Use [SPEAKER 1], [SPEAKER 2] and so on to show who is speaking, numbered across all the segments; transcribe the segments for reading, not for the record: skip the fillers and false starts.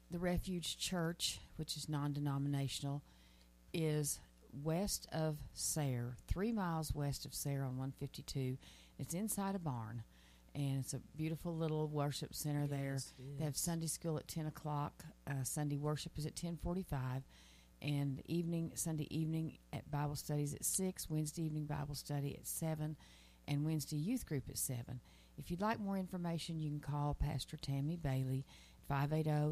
[SPEAKER 1] the Refuge Church, which is non-denominational, is west of Sayre, 3 miles west of Sayre on 152. It's inside a barn, and it's a beautiful little worship center there. They have Sunday school at 10 o'clock. Sunday worship is at 10:45. And Sunday evening at Bible studies at 6, Wednesday evening Bible study at 7, and Wednesday youth group at 7. If you'd like more information, you can call Pastor Tammy Bailey at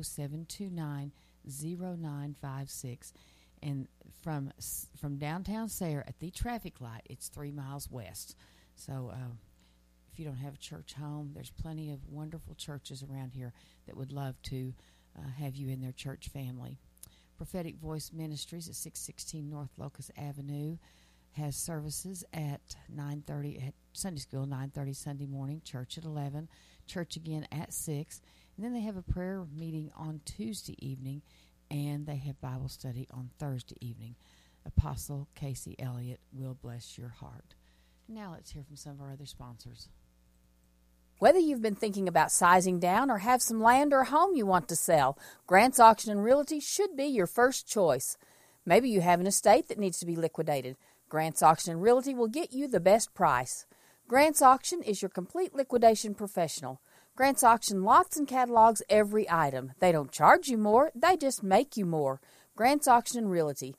[SPEAKER 1] 580-729-0956. And from downtown Sayre at the traffic light, it's 3 miles west. So if you don't have a church home, there's plenty of wonderful churches around here that would love to have you in their church family. Prophetic Voice Ministries at 616 North Locust Avenue has services at 9:30 at Sunday school, 9:30 Sunday morning, church at 11, church again at 6. And then they have a prayer meeting on Tuesday evening, and they have Bible study on Thursday evening. Apostle Casey Elliott will bless your heart. Now let's hear from some of our other sponsors.
[SPEAKER 2] Whether you've been thinking about sizing down or have some land or a home you want to sell, Grant's Auction and Realty should be your first choice. Maybe you have an estate that needs to be liquidated. Grant's Auction and Realty will get you the best price. Grant's Auction is your complete liquidation professional. Grant's Auction lots and catalogs every item. They don't charge you more, they just make you more. Grant's Auction and Realty,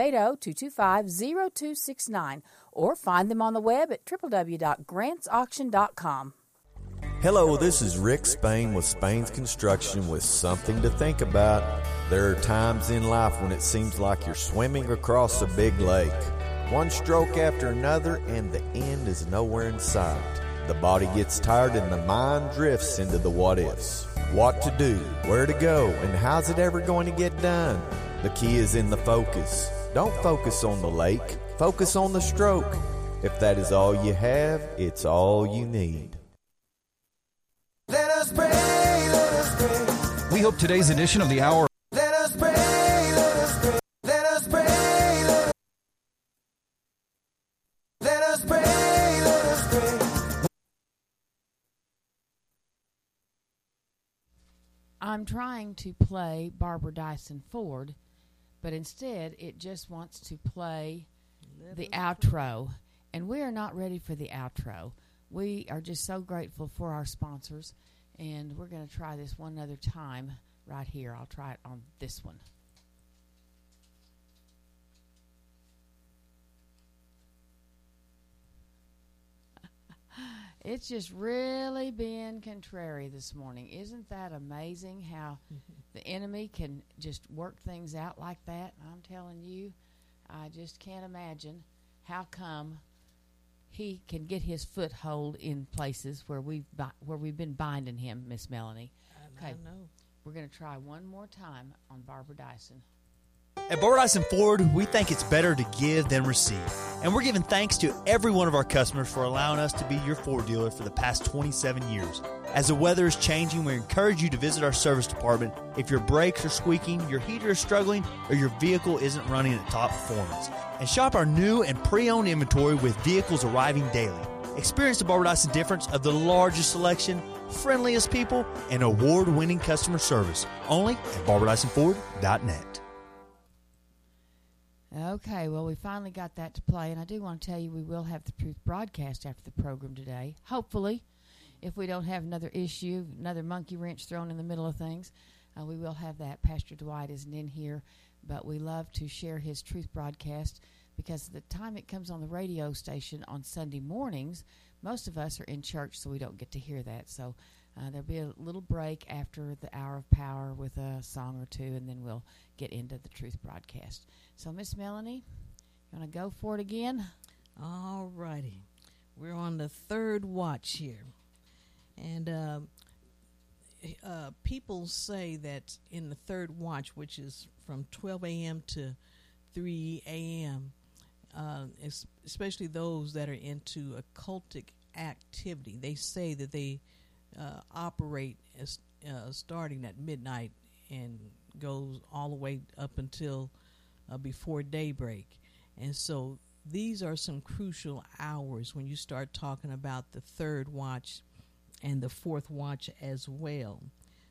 [SPEAKER 2] 580-225-0269, or find them on the web at www.grantsauction.com.
[SPEAKER 3] Hello, this is Rick Spain with Spain's Construction with something to think about. There are times in life when it seems like you're swimming across a big lake. One stroke after another and the end is nowhere in sight. The body gets tired and the mind drifts into the what-ifs. What to do, where to go, and how's it ever going to get done? The key is in the focus. Don't focus on the lake, focus on the stroke. If that is all you have, it's all you need.
[SPEAKER 4] Let us pray, let us pray.
[SPEAKER 5] We hope today's edition of the Hour.
[SPEAKER 4] Let us pray, let us pray. Let us pray, let us pray, let us pray.
[SPEAKER 1] I'm trying to play Barbara Dyson Ford, but instead it just wants to play the outro, and we are not ready for the outro. We are just so grateful for our sponsors, and we're going to try this one other time right here. I'll try it on this one. It's just really been contrary this morning. Isn't that amazing how the enemy can just work things out like that? I'm telling you, I just can't imagine how come he can get his foothold in places where we've been binding him, Miss Melanie.
[SPEAKER 6] I know.
[SPEAKER 1] We're going to try one more time on Barbara Dyson.
[SPEAKER 7] At Barbara Dyson Ford, we think it's better to give than receive. And we're giving thanks to every one of our customers for allowing us to be your Ford dealer for the past 27 years. As the weather is changing, we encourage you to visit our service department if your brakes are squeaking, your heater is struggling, or your vehicle isn't running at top performance. And shop our new and pre-owned inventory with vehicles arriving daily. Experience the Barbara Dyson difference of the largest selection, friendliest people, and award-winning customer service. Only at BarbaraDysonFord.net.
[SPEAKER 1] Okay, well, we finally got that to play, and I do want to tell you we will have the Truth broadcast after the program today. Hopefully, if we don't have another issue, another monkey wrench thrown in the middle of things, we will have that. Pastor Dwight isn't in here, but we love to share his Truth broadcast because the time it comes on the radio station on Sunday mornings, most of us are in church, so we don't get to hear that. So there'll be a little break after the Hour of Power with a song or two, and then we'll get into the Truth broadcast. So, Miss Melanie, you want to go for it again?
[SPEAKER 6] All righty. We're on the third watch here. And people say that in the third watch, which is from 12 a.m. to 3 a.m., especially those that are into occultic activity, they say that they operate as starting at midnight and goes all the way up until before daybreak. And so these are some crucial hours when you start talking about the third watch and the fourth watch as well.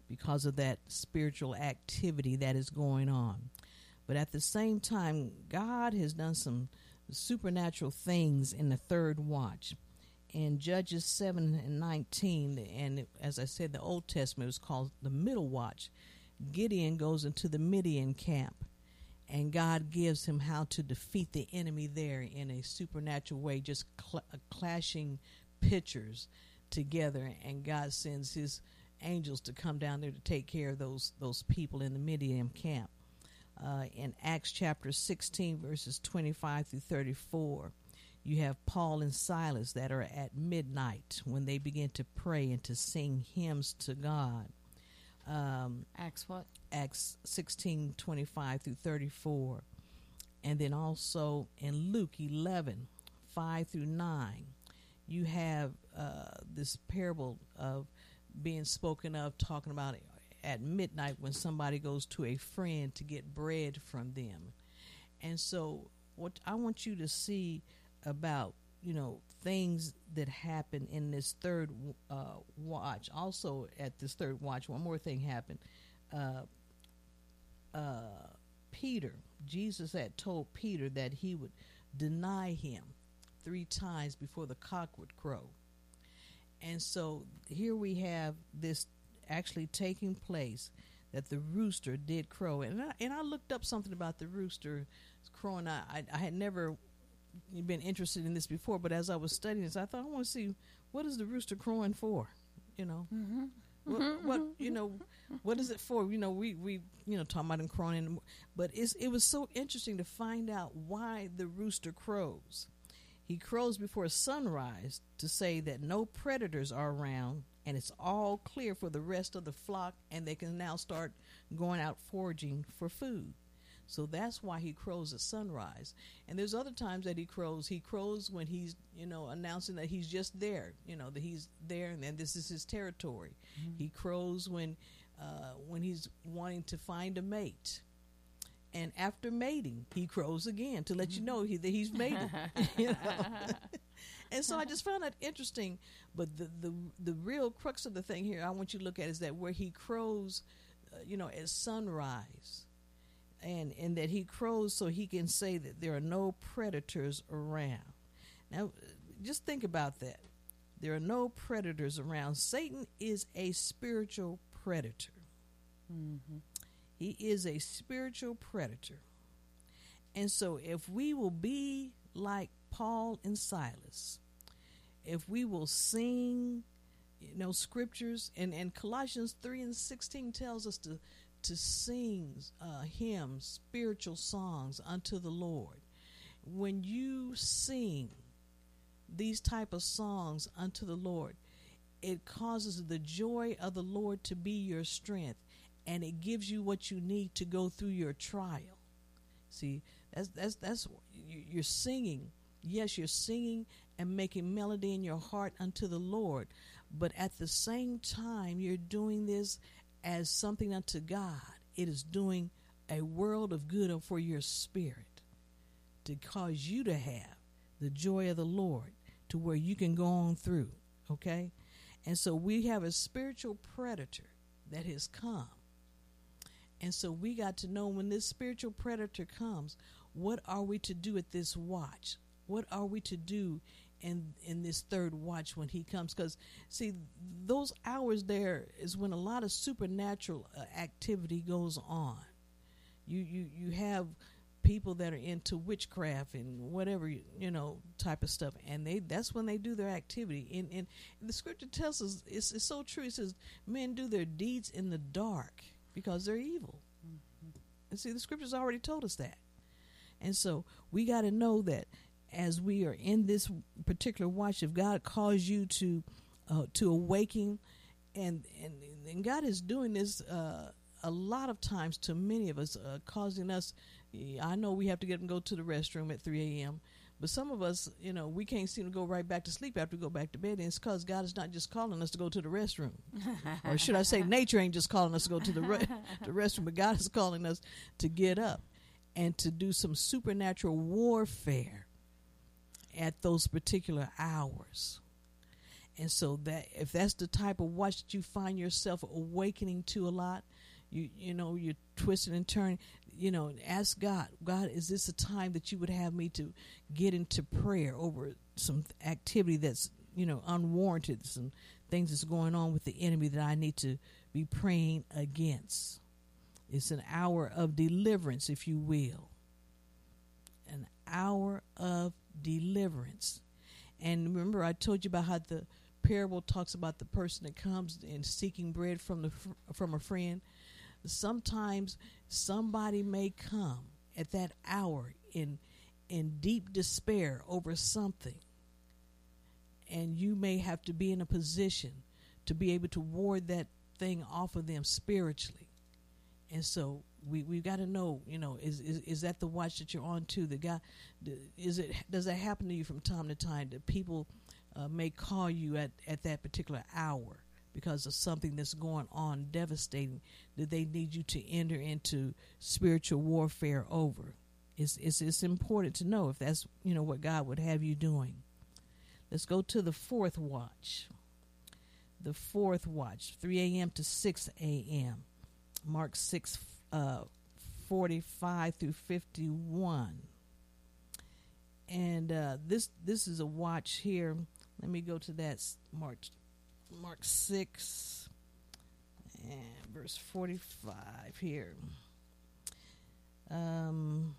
[SPEAKER 6] because of that spiritual activity that is going on. But at the same time, God has done some supernatural things in the third watch. In Judges 7:19, and as I said, the Old Testament was called the middle watch. Gideon goes into the Midian camp, and God gives him how to defeat the enemy there in a supernatural way, just clashing pictures together, and God sends his angels to come down there to take care of those people in the Midian camp. In Acts chapter 16, verses 25 through 34, you have Paul and Silas that are at midnight when they begin to pray and to sing hymns to God.
[SPEAKER 1] Acts what?
[SPEAKER 6] Acts 16, 25 through 34. And then also in Luke 11, 5 through 9, you have this parable of being spoken of, talking about at midnight when somebody goes to a friend to get bread from them. And so what I want you to see about, things that happen in this third watch. Also at this third watch, one more thing happened. Peter, Jesus had told Peter that he would deny him 3 times before the cock would crow. And so here we have this actually taking place, that the rooster did crow. And I looked up something about the rooster crowing. I had never been interested in this before, but as I was studying this, I thought, I want to see, what is the rooster crowing for? What is it for? We talking about him crowing, but it was so interesting to find out why the rooster crows. He crows before sunrise to say that no predators are around and it's all clear for the rest of the flock, and they can now start going out foraging for food. So that's why he crows at sunrise. And there's other times that he crows. He crows when he's, announcing that he's just there, that he's there and then this is his territory. Mm-hmm. He crows when he's wanting to find a mate. And after mating, he crows again to let you know that he's mated. And so I just found that interesting. But the real crux of the thing here I want you to look at is that where he crows, at sunrise. And that he crows so he can say that there are no predators around. Now, just think about that. There are no predators around. Satan is a spiritual predator. Mm-hmm. He is a spiritual predator. And so if we will be like Paul and Silas, if we will sing, scriptures, and Colossians 3:16 tells us to sing hymns, spiritual songs unto the Lord. When you sing these type of songs unto the Lord, it causes the joy of the Lord to be your strength, and it gives you what you need to go through your trial. See, that's you're singing. Yes, you're singing and making melody in your heart unto the Lord, but at the same time you're doing this as something unto God. It is doing a world of good for your spirit to cause you to have the joy of the Lord to where you can go on through, okay? And so we have a spiritual predator that has come. And so we got to know when this spiritual predator comes, what are we to do at this watch? What are we to do in this third watch when he comes? Because, see, those hours there is when a lot of supernatural activity goes on. You have people that are into witchcraft and whatever, type of stuff, and that's when they do their activity. And the scripture tells us, it's so true. It says men do their deeds in the dark because they're evil. Mm-hmm. And see, the scripture's already told us that. And so we got to know that as we are in this particular watch, if God calls you to awaken, and God is doing this a lot of times to many of us, causing us. I know we have to get and go to the restroom at 3 a.m., but some of us, we can't seem to go right back to sleep after we go back to bed. And it's because God is not just calling us to go to the restroom. Or should I say nature ain't just calling us to go to the restroom, but God is calling us to get up and to do some supernatural warfare at those particular hours. And so that if that's the type of watch that you find yourself awakening to a lot, you're twisting and turning, ask God, is this a time that you would have me to get into prayer over some activity that's, unwarranted, some things that's going on with the enemy that I need to be praying against. It's an hour of deliverance, if you will. An hour of deliverance. And remember, I told you about how the parable talks about the person that comes and seeking bread from a friend. Sometimes somebody may come at that hour in deep despair over something, and you may have to be in a position to be able to ward that thing off of them spiritually. And so we've got to know, is that the watch that you're on to? The guy, does that happen to you from time to time, that people may call you at that particular hour because of something that's going on devastating that they need you to enter into spiritual warfare over? It's important to know if that's what God would have you doing. Let's go to the fourth watch. The fourth watch, 3 a.m. to 6 a.m. Mark 6, 45 through 51. And this is a watch here. Let me go to that. Mark 6 and verse 45 here. Let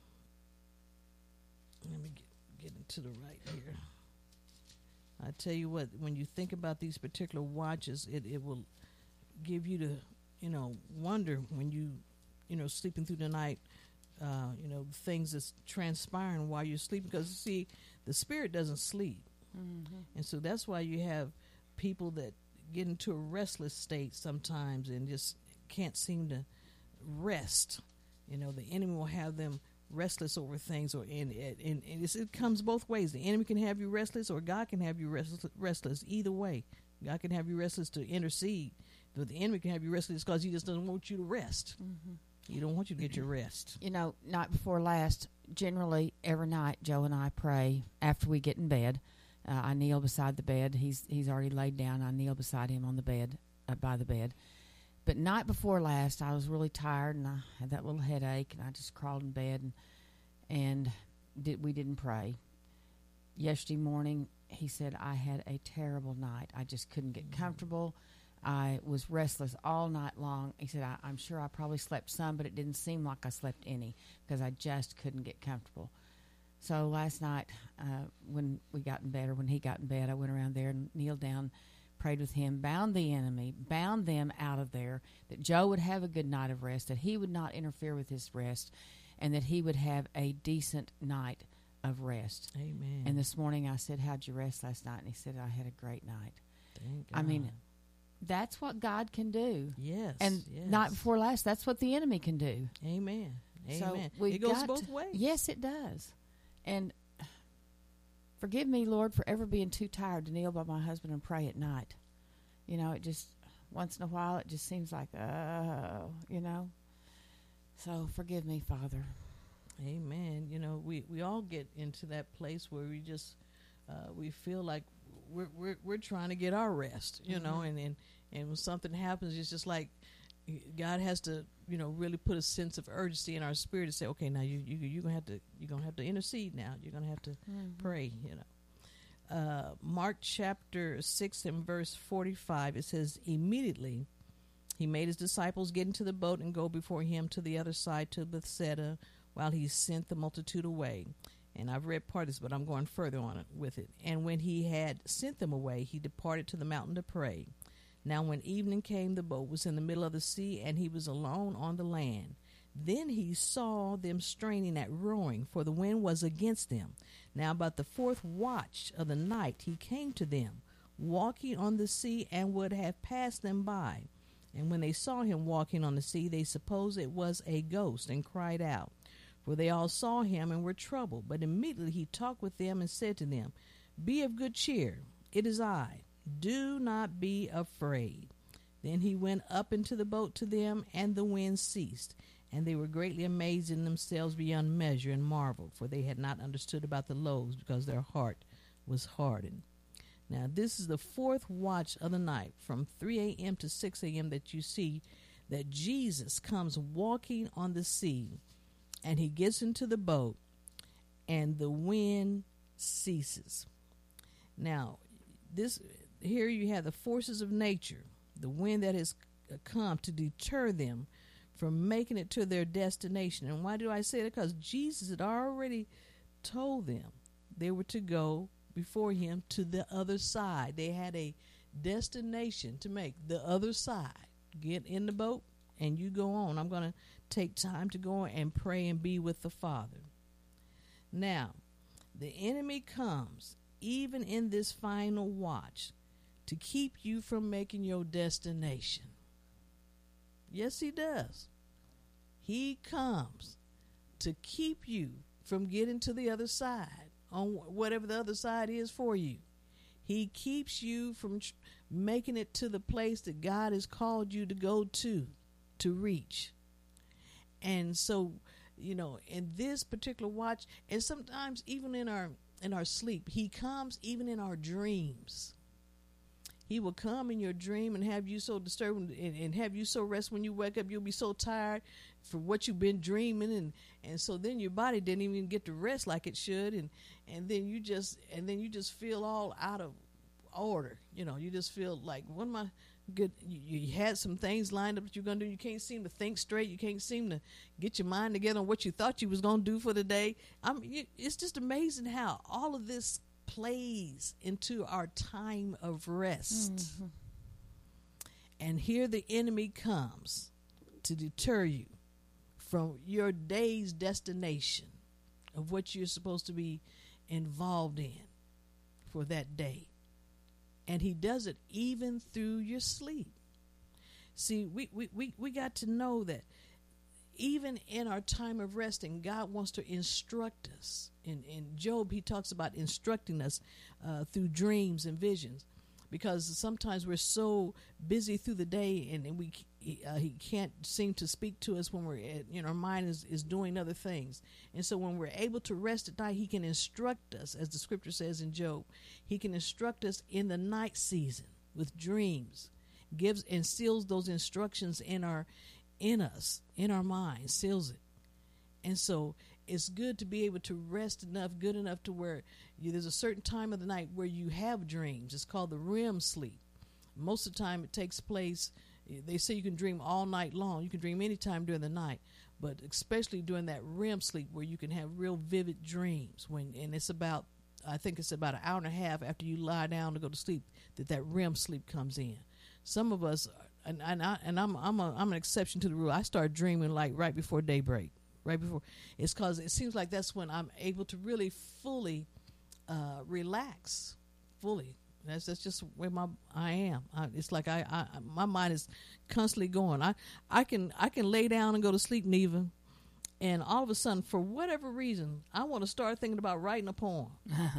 [SPEAKER 6] me get into the right here. I tell you what, when you think about these particular watches, it will give you to, wonder when you, sleeping through the night, things that's transpiring while you're sleeping. Because, see, the spirit doesn't sleep. Mm-hmm. And so that's why you have people that get into a restless state sometimes and just can't seem to rest. The enemy will have them restless over things, and it comes both ways. The enemy can have you restless, or God can have you restless. Either way, God can have you restless to intercede, but the enemy can have you restless because he just doesn't want you to rest. Mm-hmm. He don't want you to get your rest.
[SPEAKER 1] Night before last, generally every night Joe and I pray after we get in bed. I kneel beside the bed. He's already laid down. I kneel beside him on the bed, by the bed. But night before last, I was really tired, and I had that little headache, and I just crawled in bed, and we didn't pray. Yesterday morning, he said, I had a terrible night. I just couldn't get comfortable. I was restless all night long. He said, I'm sure I probably slept some, but it didn't seem like I slept any because I just couldn't get comfortable. So last night, when we got in bed, or when he got in bed, I went around there and kneeled down, prayed with him, bound the enemy, bound them out of there, that Joe would have a good night of rest, that he would not interfere with his rest, and that he would have a decent night of rest.
[SPEAKER 6] Amen.
[SPEAKER 1] And this morning I said, how'd you rest last night? And he said, I had a great night.
[SPEAKER 6] Thank God.
[SPEAKER 1] I mean, that's what God can do.
[SPEAKER 6] Yes.
[SPEAKER 1] And night before last, that's what the enemy can do.
[SPEAKER 6] Amen. Amen.
[SPEAKER 1] So
[SPEAKER 6] it goes both ways.
[SPEAKER 1] Yes, it does. And forgive me, Lord, for ever being too tired to kneel by my husband and pray at night. It just, once in a while, it just seems like, So forgive me, Father.
[SPEAKER 6] Amen. We all get into that place where we just, we feel like we're trying to get our rest, and when something happens, it's just like God has to, really put a sense of urgency in our spirit to say, okay, now you're gonna have to intercede now. You're gonna have to pray. Mark chapter 6 and verse 45. It says, immediately he made his disciples get into the boat and go before him to the other side to Bethsaida, while he sent the multitude away. And I've read part of this, but I'm going further on it with it. And when he had sent them away, he departed to the mountain to pray. Now when evening came, the boat was in the middle of the sea, and he was alone on the land. Then he saw them straining at rowing, for the wind was against them. Now about the fourth watch of the night he came to them, walking on the sea, and would have passed them by. And when they saw him walking on the sea, they supposed it was a ghost, and cried out. For they all saw him and were troubled. But immediately he talked with them and said to them, Be of good cheer, it is I. Do not be afraid. Then he went up into the boat to them, and the wind ceased. And they were greatly amazed in themselves beyond measure, and marveled, for they had not understood about the loaves, because their heart was hardened. Now, this is the fourth watch of the night, from 3 a.m. to 6 a.m., that you see that Jesus comes walking on the sea, and he gets into the boat, and the wind ceases. Now, here you have the forces of nature, the wind that has come to deter them from making it to their destination. And why do I say that? Because Jesus had already told them they were to go before him to the other side. They had a destination to make, the other side. Get in the boat and you go on. I'm going to take time to go and pray and be with the Father. Now, the enemy comes even in this final watch to keep you from making your destination. Yes, he does. He comes to keep you from getting to the other side, on whatever the other side is for you. He keeps you from making it to the place that God has called you to go to reach. And so, in this particular watch, and sometimes even in our sleep, he comes even in our dreams. He will come in your dream and have you so disturbed and have you so rested. When you wake up, you'll be so tired for what you've been dreaming, and so then your body didn't even get to rest like it should, and then you just feel all out of order. You just feel like, what am I good? You had some things lined up that you're gonna do. You can't seem to think straight. You can't seem to get your mind together on what you thought you was gonna do for the day. It's just amazing how all of this plays into our time of rest. Mm-hmm. And here the enemy comes to deter you from your day's destination of what you're supposed to be involved in for that day. And he does it even through your sleep. See, we got to know that even in our time of resting, God wants to instruct us. In Job, he talks about instructing us through dreams and visions, because sometimes we're so busy through the day and he can't seem to speak to us when we're our mind is doing other things. And so when we're able to rest at night, he can instruct us, as the scripture says in Job. He can instruct us in the night season with dreams, gives and seals those instructions in our mind, seals it. And so it's good to be able to rest good enough to where there's a certain time of the night where you have dreams. It's called the REM sleep. Most of the time it takes place, they say you can dream all night long. You can dream anytime during the night, but especially during that REM sleep where you can have real vivid dreams. And it's about, I think it's about an hour and a half after you lie down to go to sleep that REM sleep comes in. Some of us, and I'm an exception to the rule. I start dreaming like right before daybreak. Right before, it's because it seems like that's when I'm able to really fully relax. Fully, that's just where I am. It's like my mind is constantly going. I can lay down and go to sleep, Neva, and all of a sudden, for whatever reason, I want to start thinking about writing a poem.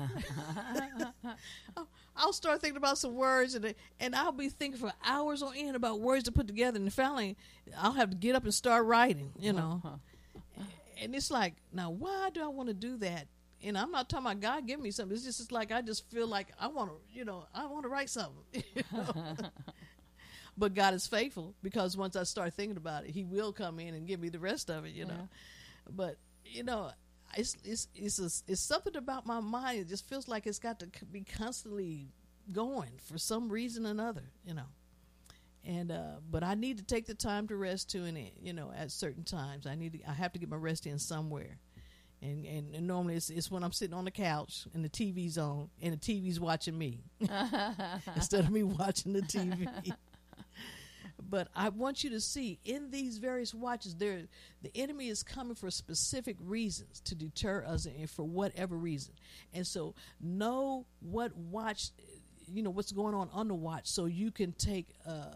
[SPEAKER 6] I'll start thinking about some words, and I'll be thinking for hours on end about words to put together, and finally, I'll have to get up and start writing. And it's like, now, why do I want to do that? And I'm not talking about God giving me something. It's just like I just feel like I want to write something. But God is faithful, because once I start thinking about it, He will come in and give me the rest of it. But it's something about my mind. It just feels like it's got to be constantly going for some reason or another. And but I need to take the time to rest too, and at certain times I have to get my rest in somewhere, and normally it's when I'm sitting on the couch and the TV's on and the TV's watching me instead of me watching the TV. But I want you to see, in these various watches, the enemy is coming for specific reasons to deter us, and for whatever reason. And so know what watch, what's going on the watch, so you can take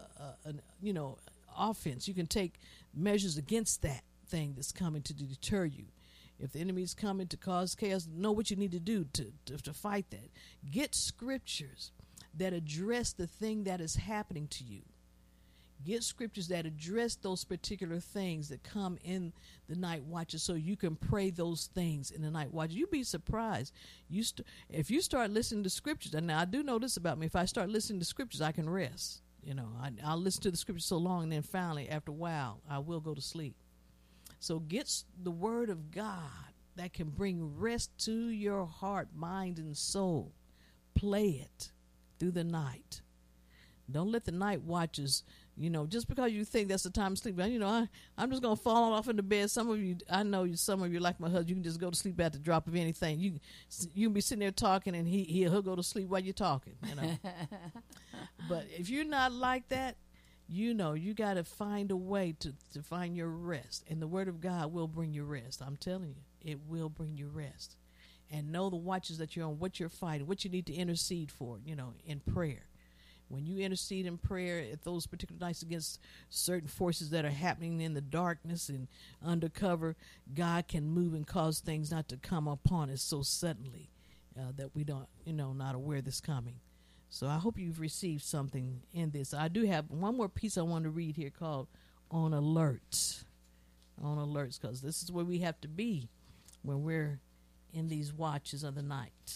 [SPEAKER 6] offense. You can take measures against that thing that's coming to deter you. If the enemy is coming to cause chaos, know what you need to do to fight that. Get scriptures that address the thing that is happening to you. Get scriptures that address those particular things that come in the night watches, so you can pray those things in the night watches. You'd be surprised. If you start listening to scriptures, and now I do know this about me, if I start listening to scriptures, I can rest. I'll listen to the scriptures so long, and then finally, after a while, I will go to sleep. So get the word of God that can bring rest to your heart, mind, and soul. Play it through the night. Don't let the night watches, just because you think that's the time to sleep. I'm just going to fall off into bed. Some of you, I know some of you like my husband, you can just go to sleep at the drop of anything. You can be sitting there talking, and he'll go to sleep while you're talking. But if you're not like that, you got to find a way to find your rest. And the word of God will bring you rest. I'm telling you, it will bring you rest. And know the watches that you're on, what you're fighting, what you need to intercede for, in prayer. When you intercede in prayer at those particular nights against certain forces that are happening in the darkness and undercover, God can move and cause things not to come upon us so suddenly that we don't, not aware this coming. So I hope you've received something in this. I do have one more piece I want to read here called On Alert. On Alerts, because this is where we have to be when we're in these watches of the night.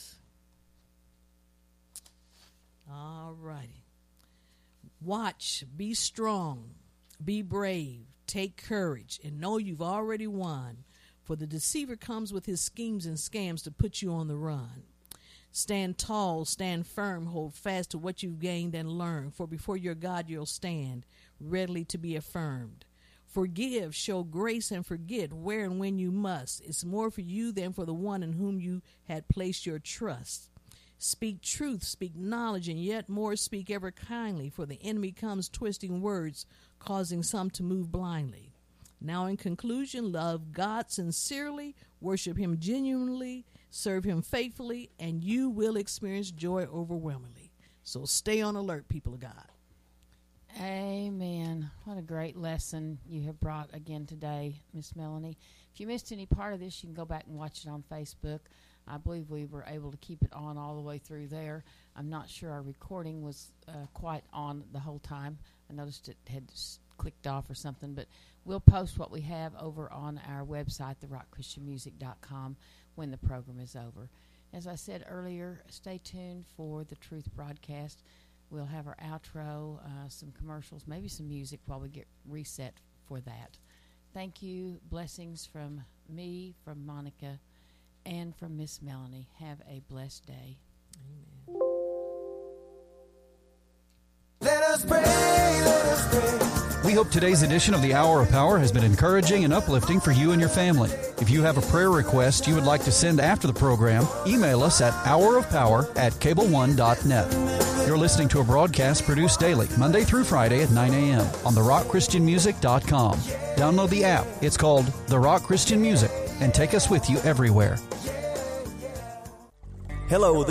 [SPEAKER 6] All righty. Watch, be strong, be brave, take courage, and know you've already won, for the deceiver comes with his schemes and scams to put you on the run. Stand tall, stand firm, hold fast to what you've gained and learned, for before your God you'll stand, readily to be affirmed. Forgive, show grace, and forget where and when you must. It's more for you than for the one in whom you had placed your trust. Speak truth, speak knowledge, and yet more speak ever kindly, for the enemy comes twisting words, causing some to move blindly. Now in conclusion, love God sincerely, worship him genuinely, serve him faithfully, and you will experience joy overwhelmingly. So stay on alert, people of God.
[SPEAKER 1] Amen. What a great lesson you have brought again today, Miss Melanie. If you missed any part of this, you can go back and watch it on Facebook. I believe we were able to keep it on all the way through there. I'm not sure our recording was quite on the whole time. I noticed it had clicked off or something, but we'll post what we have over on our website, therockchristianmusic.com, when the program is over. As I said earlier, stay tuned for the Truth broadcast. We'll have our outro, some commercials, maybe some music while we get reset for that. Thank you. Blessings from me, from Monica, and from Miss Melanie. Have a blessed day. Amen.
[SPEAKER 4] Let us pray, let us pray.
[SPEAKER 5] We hope today's edition of the Hour of Power has been encouraging and uplifting for you and your family. If you have a prayer request you would like to send after the program, email us at hourofpower@cableone.net. You're listening to a broadcast produced daily, Monday through Friday at 9 a.m. on therockchristianmusic.com. Download the app. It's called The Rock Christian Music, and take us with you everywhere.
[SPEAKER 3] Hello.